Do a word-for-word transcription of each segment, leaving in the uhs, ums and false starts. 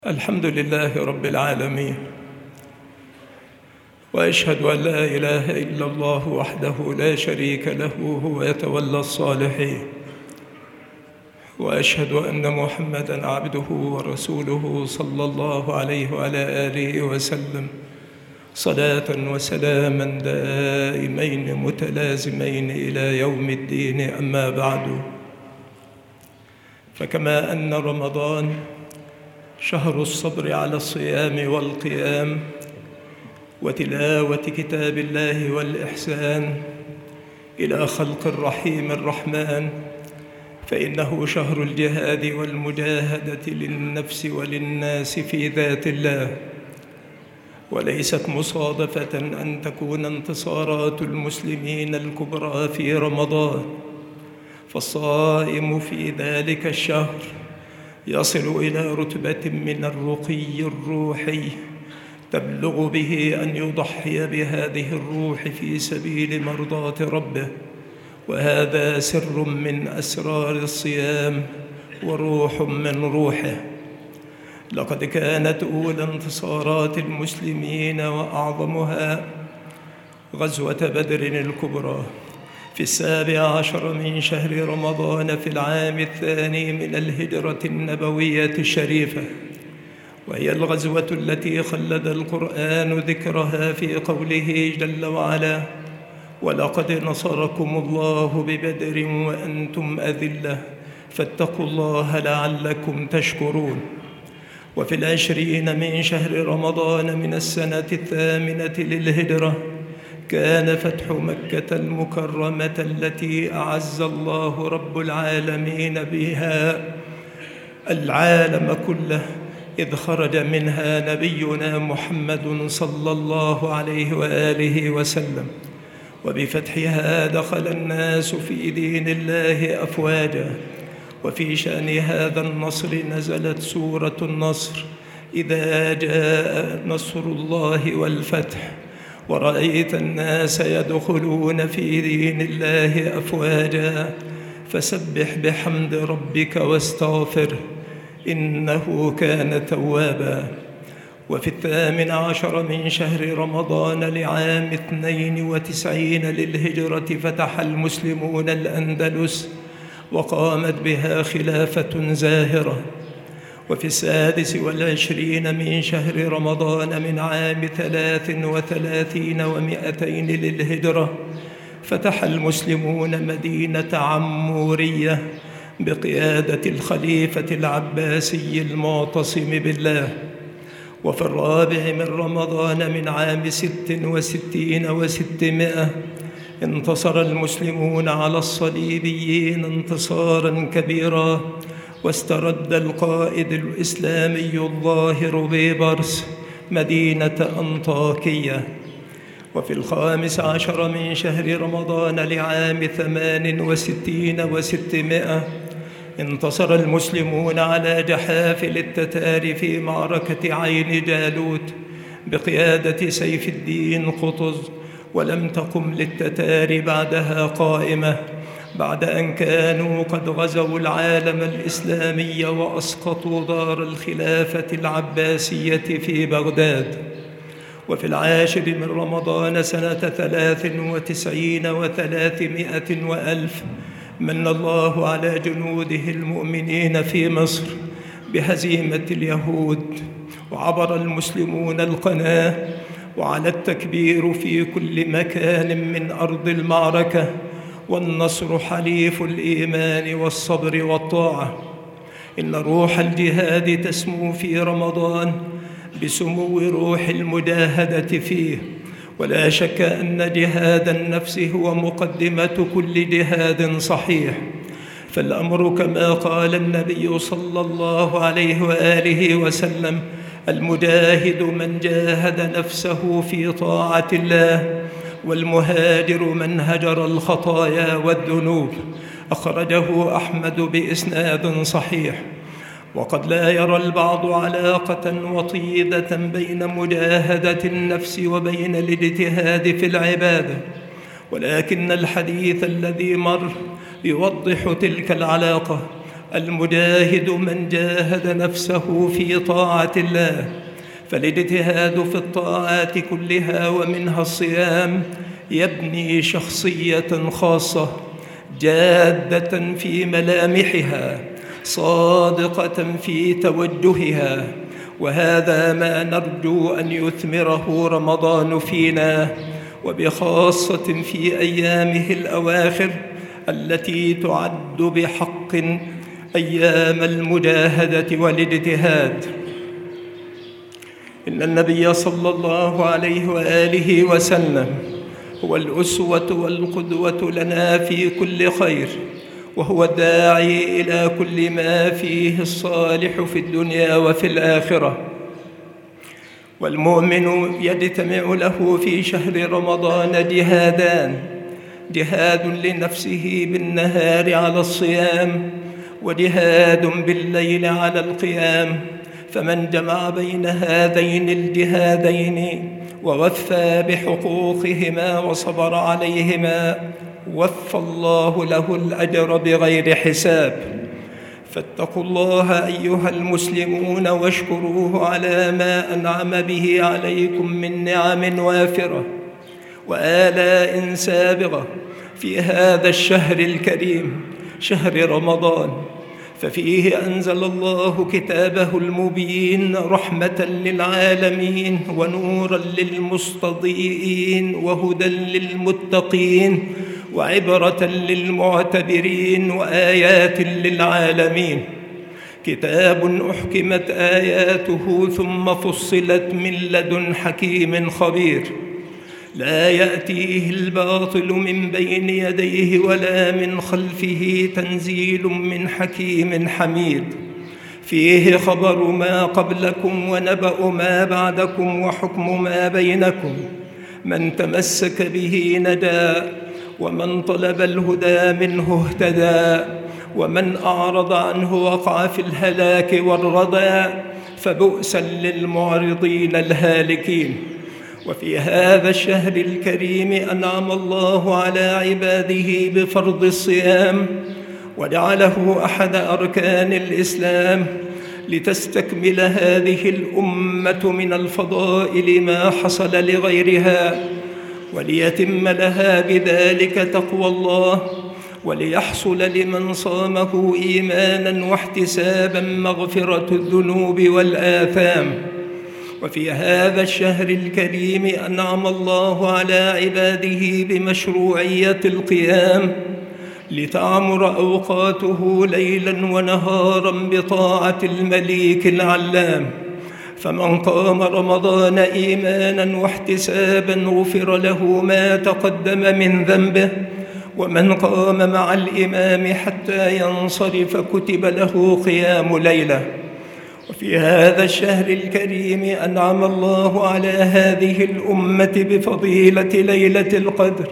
الحمد لله رب العالمين، وأشهد أن لا إله إلا الله وحده لا شريك له هو يتولى الصالحين، وأشهد أن محمدًا عبده ورسوله صلى الله عليه وعلى آله وسلم صلاة وسلاما دائمين متلازمين إلى يوم الدين. أما بعد، فكما أن رمضان شهر الصبر على الصيام والقيام وتلاوة كتاب الله والإحسان إلى خلق الرحيم الرحمن، فإنه شهر الجهاد والمجاهدة للنفس وللناس في ذات الله، وليست مصادفة أن تكون انتصارات المسلمين الكبرى في رمضان، فالصائم في ذلك الشهر يصل إلى رتبة من الرقي الروحي تبلغ به أن يضحي بهذه الروح في سبيل مرضاة ربه، وهذا سر من أسرار الصيام وروح من روحه. لقد كانت أولى انتصارات المسلمين وأعظمها غزوة بدر الكبرى في السابع عشر من شهر رمضان في العام الثاني من الهجرة النبوية الشريفة، وهي الغزوة التي خلد القرآن ذكرها في قوله جل وعلا: ولقد نصركم الله ببدر وأنتم أذلة فاتقوا الله لعلكم تشكرون. وفي العشرين من شهر رمضان من السنة الثامنة للهجرة كان فتح مكة المكرمة التي أعز الله رب العالمين بها العالم كله، إذ خرج منها نبينا محمد صلى الله عليه وآله وسلم، وبفتحها دخل الناس في دين الله أفواجا. وفي شأن هذا النصر نزلت سورة النصر: إذا جاء نصر الله والفتح ورأيت الناس يدخلون في دين الله أفواجا فسبح بحمد ربك واستغفره إنه كان توابا. وفي الثامن عشر من شهر رمضان لعام اثنين وتسعين للهجرة فتح المسلمون الأندلس وقامت بها خلافة زاهرة. وفي السادس والعشرين من شهر رمضان من عام ثلاث وثلاثين ومائتين للهجرة فتح المسلمون مدينة عمورية بقيادة الخليفة العباسي المعتصم بالله. وفي الرابع من رمضان من عام ست وستين وستمائة انتصر المسلمون على الصليبيين انتصاراً كبيراً، واسترد القائد الإسلامي الظاهر بيبرس مدينة أنطاكية. وفي الخامس عشر من شهر رمضان لعام ثمان وستين وستمائة انتصر المسلمون على جحافل التتار في معركة عين جالوت بقيادة سيف الدين قطز، ولم تقم للتتار بعدها قائمة بعد أن كانوا قد غزوا العالم الإسلامي وأسقطوا دار الخلافة العباسية في بغداد. وفي العاشر من رمضان سنة ثلاث وتسعين وثلاثمائة وألف من الله على جنوده المؤمنين في مصر بهزيمة اليهود، وعبر المسلمون القناة وعلى التكبير في كل مكان من أرض المعركة، والنصر حليف الإيمان والصبر والطاعة. إن روح الجهاد تسمو في رمضان بسمو روح المجاهدة فيه، ولا شك أن جهاد النفس هو مقدمة كل جهاد صحيح، فالأمر كما قال النبي صلى الله عليه وآله وسلم: المجاهد من جاهد نفسه في طاعة الله، والمهاجر من هجر الخطايا والذنوب. أخرجه أحمد بإسناد صحيح. وقد لا يرى البعض علاقة وطيدة بين مجاهدة النفس وبين الاجتهاد في العبادة، ولكن الحديث الذي مر يوضح تلك العلاقة، المجاهد من جاهد نفسه في طاعة الله، فالاجتهاد في الطاعات كلها ومنها الصيام يبني شخصية خاصة جادة في ملامحها، صادقة في توجهها، وهذا ما نرجو أن يثمره رمضان فينا، وبخاصة في أيامه الأواخر التي تعد بحق أيام المجاهدة والاجتهاد. إن النبي صلى الله عليه وآله وسلم هو الأسوة والقدوة لنا في كل خير، وهو الداعي إلى كل ما فيه الصالح في الدنيا وفي الآخرة. والمؤمن يجتمع له في شهر رمضان جهادان: جهاد لنفسه بالنهار على الصيام، وجهاد بالليل على القيام. فمن جمع بين هذين الجهادين ووفى بحقوقهما وصبر عليهما وفى الله له الأجر بغير حساب. فاتقوا الله أيها المسلمون واشكروه على ما أنعم به عليكم من نعم وافرة وآلاء سابغة في هذا الشهر الكريم، شهر رمضان، ففيه أنزل الله كتابه المبين رحمة للعالمين ونورا للمستضيئين وهدى للمتقين وعبرة للمعتبرين وآيات للعالمين. كتاب أحكمت آياته ثم فصلت من لدن حكيم خبير، لا يأتيه الباطل من بين يديه ولا من خلفه، تنزيل من حكيم حميد. فيه خبر ما قبلكم ونبأ ما بعدكم وحكم ما بينكم. من تمسك به نجا، ومن طلب الهدى منه اهتدى، ومن أعرض عنه وقع في الهلاك والردى، فبؤسا للمعرضين الهالكين. وفي هذا الشهر الكريم أنعم الله على عباده بفرض الصيام، وجعله أحد أركان الإسلام، لتستكمل هذه الأمة من الفضائل ما حصل لغيرها، وليتم لها بذلك تقوى الله، وليحصل لمن صامه إيمانا واحتسابا مغفرة الذنوب والآثام. وفي هذا الشهر الكريم أنعم الله على عباده بمشروعية القيام، لتعمر أوقاته ليلا ونهارا بطاعة المليك العلام. فمن قام رمضان إيمانا واحتسابا غفر له ما تقدم من ذنبه، ومن قام مع الإمام حتى ينصرف كتب له قيام ليلة. وفي هذا الشهر الكريم أنعم الله على هذه الأمة بفضيلة ليلة القدر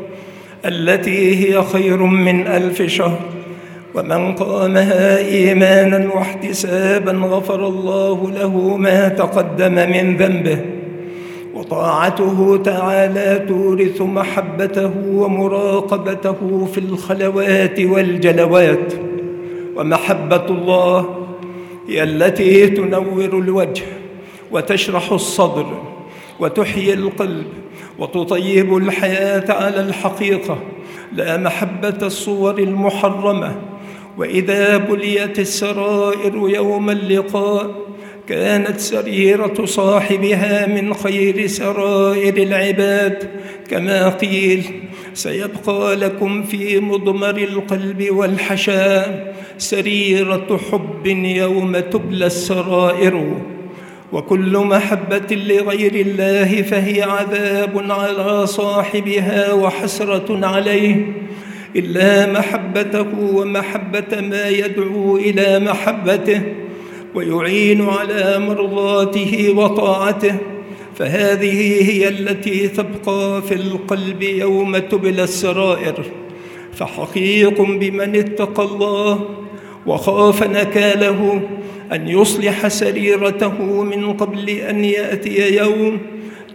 التي هي خير من ألف شهر، ومن قامها إيمانا واحتسابا غفر الله له ما تقدم من ذنبه. وطاعته تعالى تورث محبته ومراقبته في الخلوات والجلوات. ومحبة الله هي التي تنور الوجه وتشرح الصدر وتحيي القلب وتطيب الحياة على الحقيقة، لا محبة الصور المحرمة. وإذا بليت السرائر يوم اللقاء كانت سريرة صاحبها من خير سرائر العباد، كما قيل: سيبقى لكم في مضمر القلب والحشاء سريرة حب يوم تبلى السرائر. وكل محبة لغير الله فهي عذاب على صاحبها وحسرة عليه، إلا محبته ومحبة ما يدعو إلى محبته ويعين على مرضاته وطاعته، فهذه هي التي تبقى في القلب يوم تبلى السرائر. فحقيق بمن اتقى الله وخاف نكاله أن يصلح سريرته من قبل أن يأتي يوم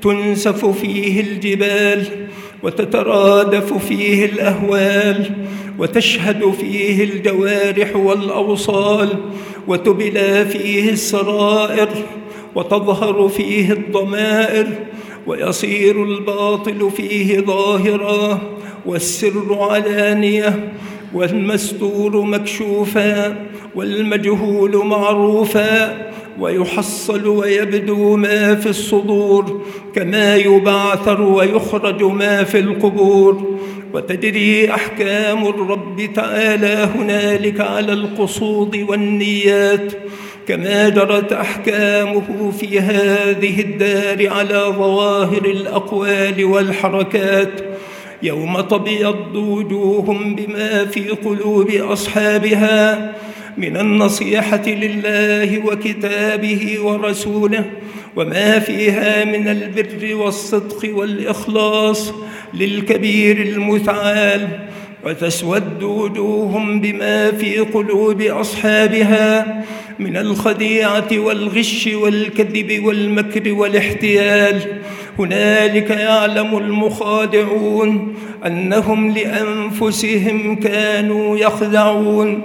تنسف فيه الجبال وتترادف فيه الأهوال وتشهد فيه الجوارح والأوصال، وتبلى فيه السرائر، وتظهر فيه الضمائر، ويصير الباطل فيه ظاهرا، والسر علانية، والمستور مكشوفا، والمجهول معروفا، ويحصل ويبدو ما في الصدور، كما يبعثر ويخرج ما في القبور. وتجري أحكام الرب تعالى هنالك على القصود والنيات، كما جرت أحكامه في هذه الدار على ظواهر الأقوال والحركات. يوم تبيض وجوه بما في قلوب أصحابها من النصيحة لله وكتابه ورسوله، وما فيها من البر والصدق والإخلاص للكبير المتعال. وتسود وجوه بما في قلوب أصحابها من الخديعة والغش والكذب والمكر والاحتيال. هنالك يعلم المخادعون أنهم لأنفسهم كانوا يخدعون،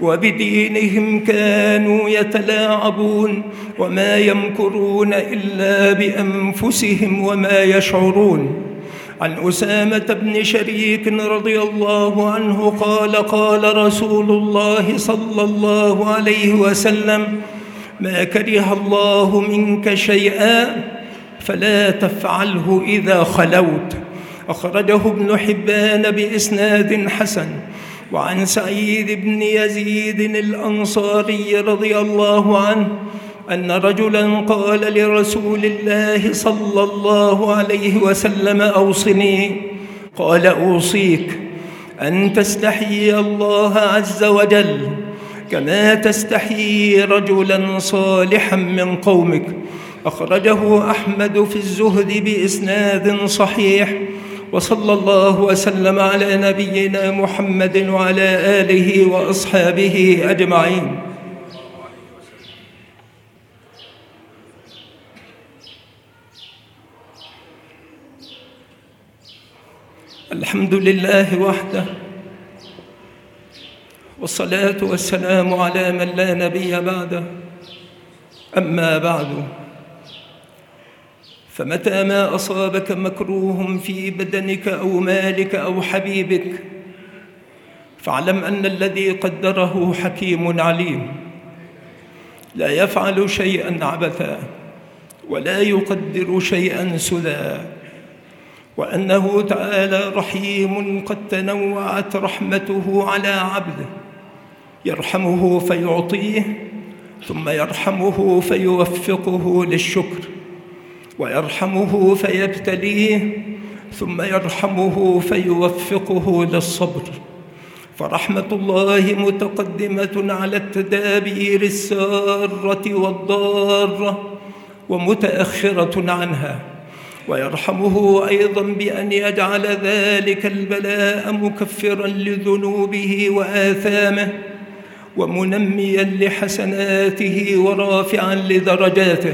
وبدينهم كانوا يتلاعبون، وما يمكرون إلا بأنفسهم وما يشعرون. عن أسامة بن شريك رضي الله عنه قال: قال رسول الله صلى الله عليه وسلم: ما كره الله منك شيئا فلا تفعله إذا خلوت. أخرجه ابن حبان بإسناد حسن. وعن سعيد بن يزيد الأنصاري رضي الله عنه أن رجلا قال لرسول الله صلى الله عليه وسلم: أوصني. قال: أوصيك أن تستحيي الله عز وجل كما تستحيي رجلا صالحا من قومك. أخرجه أحمد في الزهد بإسناد صحيح. وصلى الله وسلم على نبينا محمد وعلى آله وأصحابه أجمعين. الحمد لله وحده، والصلاة والسلام على من لا نبي بعده. أما بعد، فمتى ما أصابك مكروه في بدنك أو مالك أو حبيبك فاعلم أن الذي قدره حكيم عليم، لا يفعل شيئا عبثا ولا يقدر شيئا سدى، وأنه تعالى رحيم قد تنوعت رحمته على عبده، يرحمه فيعطيه، ثم يرحمه فيوفقه للشكر، ويرحمه فيبتليه، ثم يرحمه فيوفقه للصبر. فرحمة الله متقدمة على التدابير السارة والضارة ومتأخرة عنها. ويرحمه أيضا بأن يجعل ذلك البلاء مكفرا لذنوبه وآثامه، ومنميا لحسناته ورافعا لدرجاته.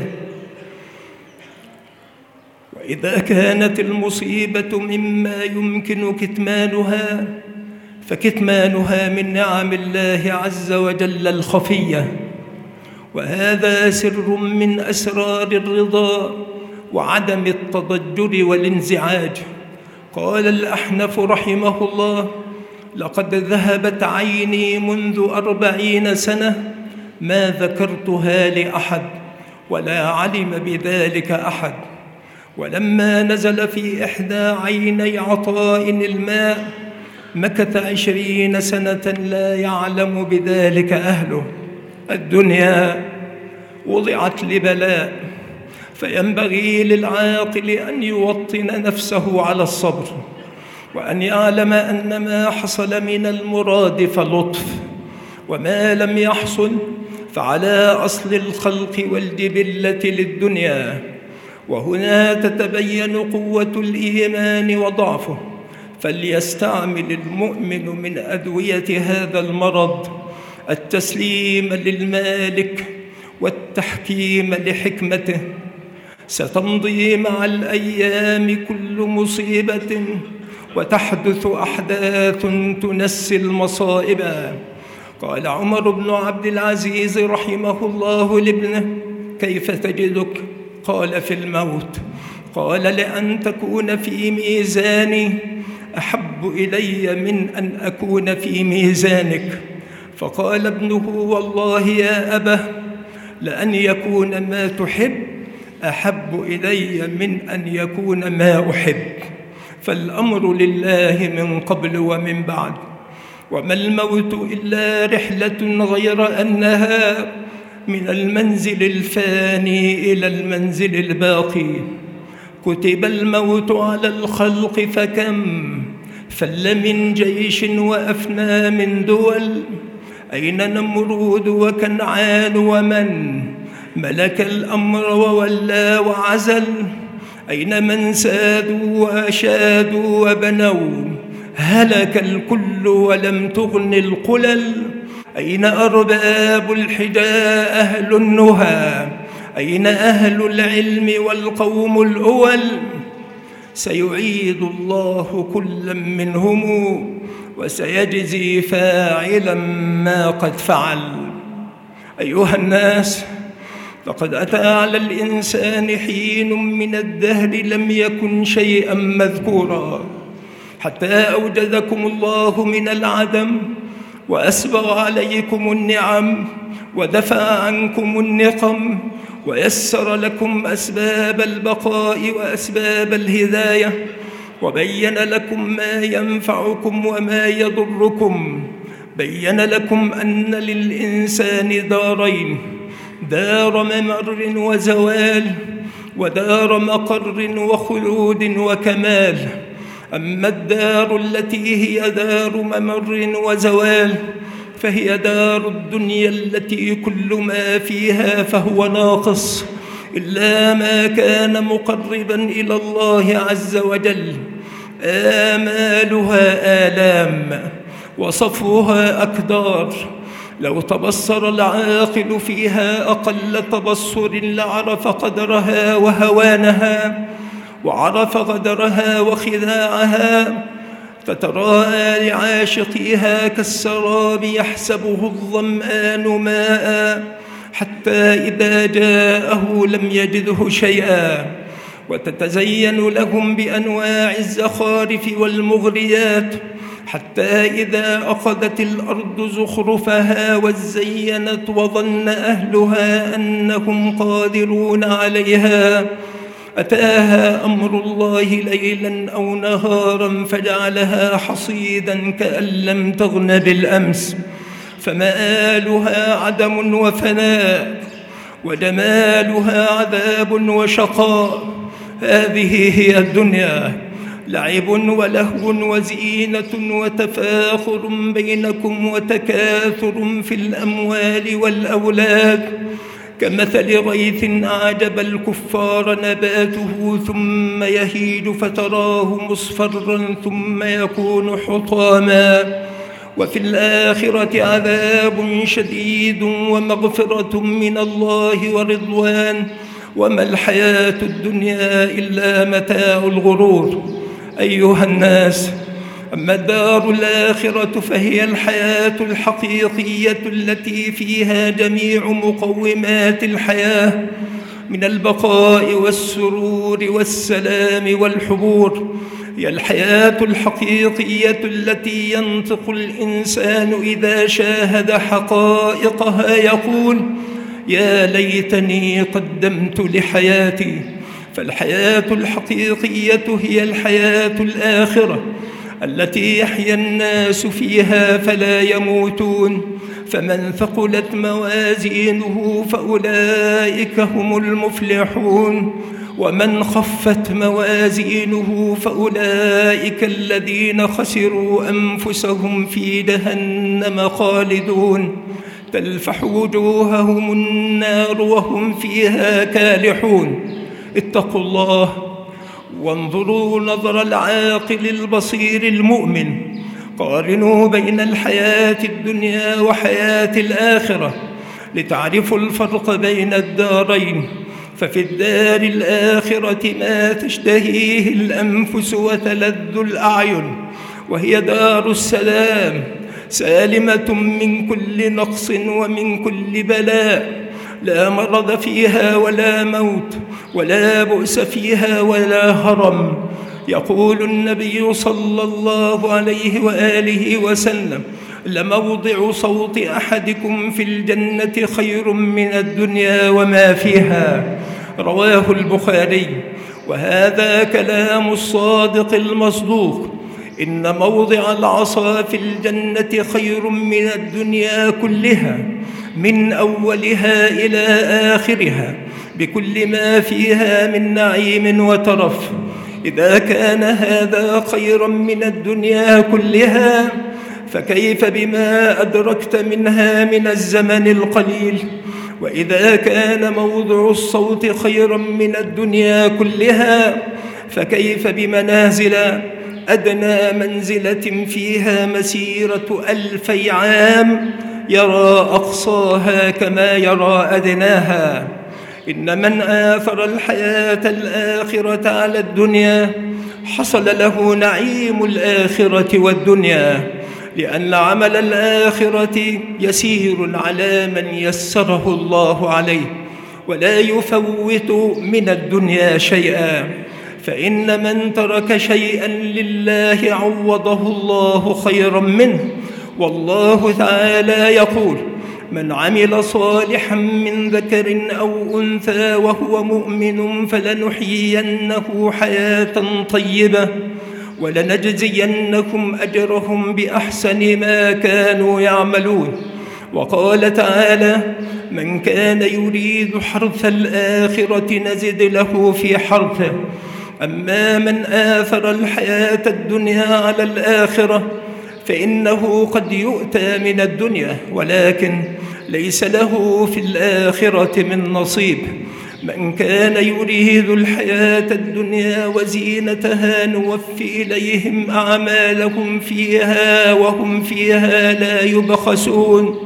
وإذا كانت المصيبة مما يمكن كتمانها فكتمانها من نعم الله عز وجل الخفية، وهذا سر من أسرار الرضا وعدم التضجر والانزعاج. قال الأحنف رحمه الله: لقد ذهبت عيني منذ أربعين سنة ما ذكرتها لأحد ولا علم بذلك أحد. ولما نزل في إحدى عيني عطاء الماء مكث عشرين سنة لا يعلم بذلك أهله. الدنيا وضعت لبلاء، فينبغي للعاقل أن يوطن نفسه على الصبر، وأن يعلم أن ما حصل من المراد فلطف، وما لم يحصل فعلى أصل الخلق والجبلة للدنيا. وهنا تتبين قوة الإيمان وضعفه، فليستعمل المؤمن من أدوية هذا المرض التسليم للمالك والتحكيم وتحدث أحداث تنسي المصائب. قال عمر بن عبد العزيز رحمه الله لابنه: كيف تجدك؟ قال: في الموت. قال: لأن تكون في ميزاني أحب إلي من أن أكون في ميزانك. فقال ابنه: والله يا أبا، لأن يكون ما تحب أحب إلي من أن يكون ما أحب، فالأمر لله من قبل ومن بعد، وما الموت إلا رحلة غير أنها من المنزل الفاني إلى المنزل الباقي. كتب الموت على الخلق فكم فل من جيش وأفنى من دول. أين نمرود وكنعان ومن ملك الأمر وولى وعزل؟ أين من سادوا وأشادوا وبنوا؟ هلك الكل ولم تغن القلل. أين أرباب الحجا أهل النهى؟ أين أهل العلم والقوم الأول؟ سيعيد الله كلا منهم وسيجزي فاعلا ما قد فعل. أيها الناس، لقد أتى على الإنسان حين من الدهر لم يكن شيئا مذكورا، حتى أوجدكم الله من العدم وأسبغ عليكم النعم ودفع عنكم النقم ويسر لكم أسباب البقاء وأسباب الهداية، وبين لكم ما ينفعكم وما يضركم. بين لكم أن للإنسان دارين: دار ممر وزوال، ودار مقر وخلود وكمال. أما الدار التي هي دار ممر وزوال فهي دار الدنيا التي كل ما فيها فهو ناقص إلا ما كان مقربا إلى الله عز وجل. آمالها آلام وصفوها أكدار. لو تبصر العاقل فيها أقل تبصر لعرف قدرها وهوانها، وعرف غدرها وخداعها. فتراءى لعاشقيها كالسراب يحسبه الظمآن ماء، حتى إذا جاءه لم يجده شيئا. وتتزين لهم بأنواع الزخارف والمغريات، حتى إذا أخذت الأرض زخرفها وزينت وظن أهلها أنهم قادرون عليها، أتاها أمر الله ليلا أو نهارا فجعلها حصيدا كأن لم تغن بالأمس. فمآلها عدم وفناء، وجمالها عذاب وشقاء. هذه هي الدنيا، لعب ولهو وزينة وتفاخر بينكم وتكاثر في الأموال والأولاد، كمثل غيث أعجب الكفار نباته ثم يهيج فتراه مصفرا ثم يكون حطاما. وفي الآخرة عذاب شديد ومغفرة من الله ورضوان، وما الحياة الدنيا إلا متاع الغرور. أيها الناس، أما الدار الآخرة فهي الحياة الحقيقية التي فيها جميع مقومات الحياة من البقاء والسرور والسلام والحبور. هي الحياة الحقيقية التي ينطق الإنسان إذا شاهد حقائقها يقول: يا ليتني قدمت لحياتي. فالحياة الحقيقية هي الحياة الآخرة التي يحيا الناس فيها فلا يموتون. فمن ثقلت موازينه فأولئك هم المفلحون، ومن خفت موازينه فأولئك الذين خسروا أنفسهم في جهنم خالدون، تلفح وجوههم النار وهم فيها كالحون. اتقوا الله وانظروا نظر العاقل البصير المؤمن. قارنوا بين الحياة الدنيا وحياة الآخرة لتعرفوا الفرق بين الدارين. ففي الدار الآخرة ما تشتهيه الأنفس وتلذ الأعين، وهي دار السلام، سالمة من كل نقص ومن كل بلاء، لا مرض فيها ولا موت، ولا بؤس فيها ولا هرم. يقول النبي صلى الله عليه وآله وسلم: لموضع صوت أحدكم في الجنة خير من الدنيا وما فيها. رواه البخاري. وهذا كلام الصادق المصدوق: إن موضع العصا في الجنة خير من الدنيا كلها، من أولها إلى آخرها، بكل ما فيها من نعيم وترف. إذا كان هذا خيرا من الدنيا كلها، فكيف بما أدركت منها من الزمن القليل؟ وإذا كان موضع الصوت خيرا من الدنيا كلها، فكيف بمنازل أدنى منزلة فيها مسيرة ألفي عام يرى أقصاها كما يرى أدناها؟ إن من آثر الحياة الآخرة على الدنيا حصل له نعيم الآخرة والدنيا، لأن عمل الآخرة يسير على من يسره الله عليه، ولا يفوت من الدنيا شيئا. فإن من ترك شيئا لله عوضه الله خيرا منه. والله تعالى يقول: من عمل صالحا من ذكر أو أنثى وهو مؤمن فلنحيينه حياة طيبة ولنجزينهم أجرهم بأحسن ما كانوا يعملون. وقال تعالى: من كان يريد حرث الآخرة نزد له في حرثه. أما من آثر الحياة الدنيا على الآخرة فإنه قد يؤتى من الدنيا، ولكن ليس له في الآخرة من نصيب. من كان يريد الحياة الدنيا وزينتها نوفي إليهم أعمالهم فيها وهم فيها لا يبخسون.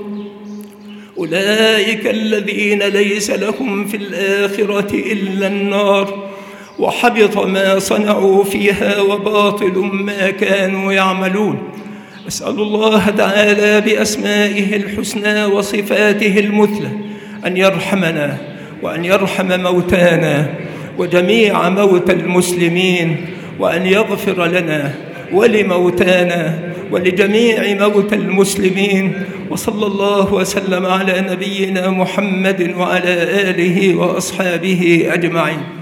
أولئك الذين ليس لهم في الآخرة إلا النار، وحبط ما صنعوا فيها وباطل ما كانوا يعملون. أسأل الله تعالى بأسمائه الحسنى وصفاته المثلى أن يرحمنا وأن يرحم موتانا وجميع موتى المسلمين، وأن يغفر لنا ولموتانا ولجميع موتى المسلمين. وصلى الله وسلم على نبينا محمد وعلى آله وأصحابه أجمعين.